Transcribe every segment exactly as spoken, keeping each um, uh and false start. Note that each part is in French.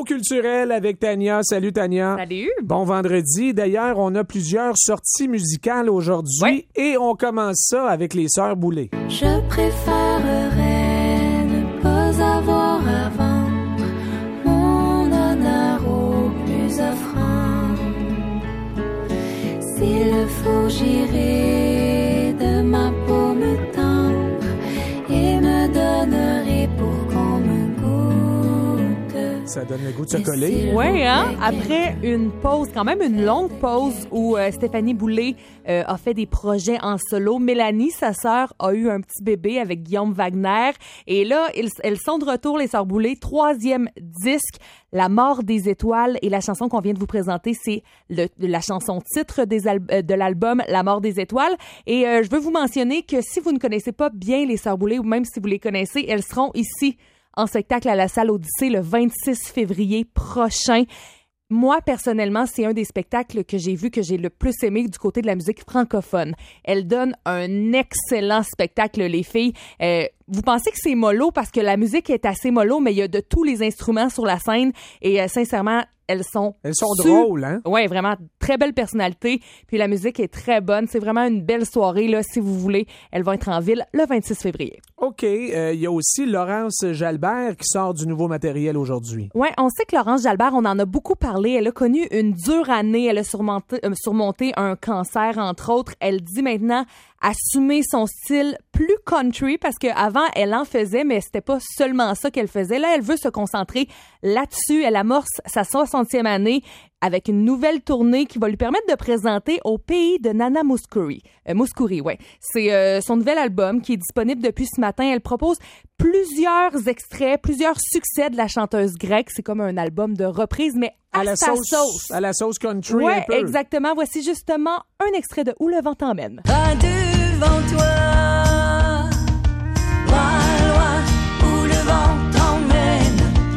Mot culturel avec Tania. Salut Tania. Salut. Bon vendredi. D'ailleurs, on a plusieurs sorties musicales aujourd'hui ouais. et on commence ça avec les Sœurs Boulay. Je préférerais ne pas avoir à vendre mon honneur au plus offrant. S'il faut, j'irai de ma paume tendre et me donnerai pour qu'on me goûte. Ça donne le goût de se coller. Oui, hein? Après une pause, quand même une longue pause où euh, Stéphanie Boulay euh, a fait des projets en solo. Mélanie, sa sœur, a eu un petit bébé avec Guillaume Wagner. Et là, ils, elles sont de retour, les Sœurs Boulay. Troisième disque, La mort des étoiles. Et la chanson qu'on vient de vous présenter, c'est le, la chanson titre des al- de l'album La mort des étoiles. Et euh, je veux vous mentionner que si vous ne connaissez pas bien les Sœurs Boulay, ou même si vous les connaissez, elles seront ici en spectacle à la salle Odyssée le vingt-six février prochain. Moi, personnellement, c'est un des spectacles que j'ai vu, que j'ai le plus aimé du côté de la musique francophone. Elles donnent un excellent spectacle, les filles. Euh, vous pensez que c'est mollo parce que la musique est assez mollo, mais il y a de tous les instruments sur la scène et euh, sincèrement, elles sont Elles sont su- drôles, hein? Oui, vraiment, très belle personnalité. Puis la musique est très bonne. C'est vraiment une belle soirée, là, si vous voulez. Elles vont être en ville le vingt-six février. OK. Il euh, y a aussi Laurence Jalbert qui sort du nouveau matériel aujourd'hui. Oui, on sait que Laurence Jalbert, on en a beaucoup parlé. Elle a connu une dure année. Elle a surmonté, euh, surmonté un cancer, entre autres. Elle dit maintenant assumer son style plus country parce qu'avant, elle en faisait, mais c'était pas seulement ça qu'elle faisait. Là, elle veut se concentrer là-dessus. Elle amorce sa soixantième année avec une nouvelle tournée qui va lui permettre de présenter au pays de Nana Mouskouri. Euh, Mouskouri, ouais. C'est euh, son nouvel album qui est disponible depuis ce matin. Elle propose plusieurs extraits, plusieurs succès de la chanteuse grecque. C'est comme un album de reprise, mais à, À la sa sauce, sauce. à la sauce country un Ouais, peu. exactement. Voici justement un extrait de Où le vent t'emmène. Va devant toi, loin, loin, où le vent t'emmène.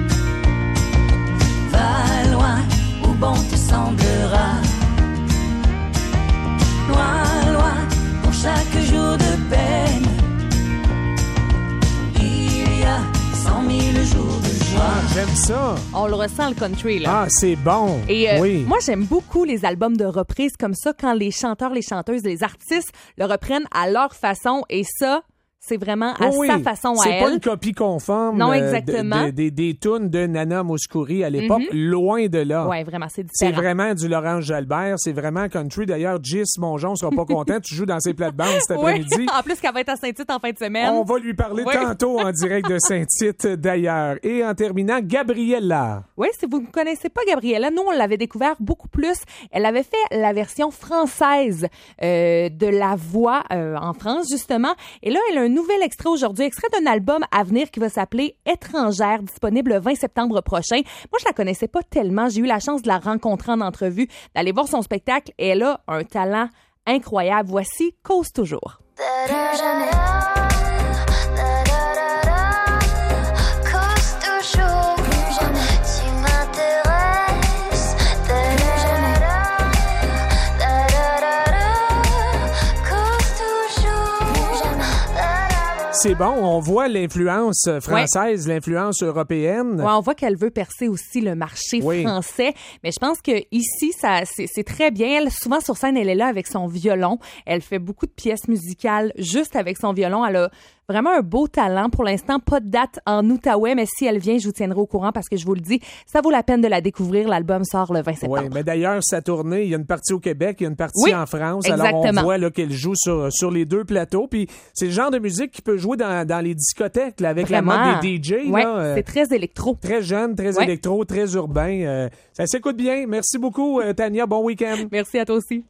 Va loin, où bon te semblera. Loin, loin, pour chaque jour de peine. Il y a cent mille jours de joie. Ah, j'aime ça. On le ressent, le country, là. Ah, c'est bon. Et euh, oui. moi, j'aime beaucoup les albums de reprise comme ça, quand les chanteurs, les chanteuses, les artistes le reprennent à leur façon. Et ça, c'est vraiment à Oh oui, sa façon à c'est elle. pas une copie conforme Non, euh, exactement. de- de- des- des tunes de Nana Mouskouri à l'époque, Mm-hmm. loin de là. Ouais, vraiment, c'est C'est différent. vraiment du Laurence Jalbert, c'est vraiment country. D'ailleurs, Gis Mongeon sera pas content, tu joues dans ses plates-bandes cet Oui, après-midi. en plus qu'elle va être à Saint-Tite en fin de semaine. On va lui parler Oui. tantôt en direct de Saint-Tite, d'ailleurs. Et en terminant, Gabriella. Oui, si vous ne connaissez pas Gabriella, nous, on l'avait découvert beaucoup plus. Elle avait fait la version française euh, de La Voix euh, en France, justement. Et là, elle a un nouvel extrait aujourd'hui, extrait d'un album à venir qui va s'appeler Étrangère, disponible le vingt septembre prochain. Moi, je la connaissais pas tellement. J'ai eu la chance de la rencontrer en entrevue, d'aller voir son spectacle. Et elle a un talent incroyable. Voici Cause toujours. Cause toujours, plus jamais tu m'intéresses. Cause toujours, plus jamais. C'est bon, on voit l'influence française, l'influence européenne. Ouais, on voit qu'elle veut percer aussi le marché Oui. français, mais je pense que ici, ça, c'est, c'est très bien. Elle, souvent sur scène, elle est là avec son violon. Elle fait beaucoup de pièces musicales juste avec son violon. Elle a vraiment un beau talent. Pour l'instant, pas de date en Outaouais, mais si elle vient, je vous tiendrai au courant parce que je vous le dis, ça vaut la peine de la découvrir. L'album sort le vingt septembre. Oui, mais d'ailleurs, sa tournée, il y a une partie au Québec, il y a une partie Oui, en France. Alors, exactement. on voit là, qu'elle joue sur, sur les deux plateaux. Puis, c'est le genre de musique qui peut jouer dans, dans les discothèques, là, avec Vraiment. la mode des D J. Ouais, là, euh, c'est très électro. très jeune, très Ouais. électro, très urbain. Euh, ça s'écoute bien. Merci beaucoup, euh, Tania. Bon week-end. Merci à toi aussi.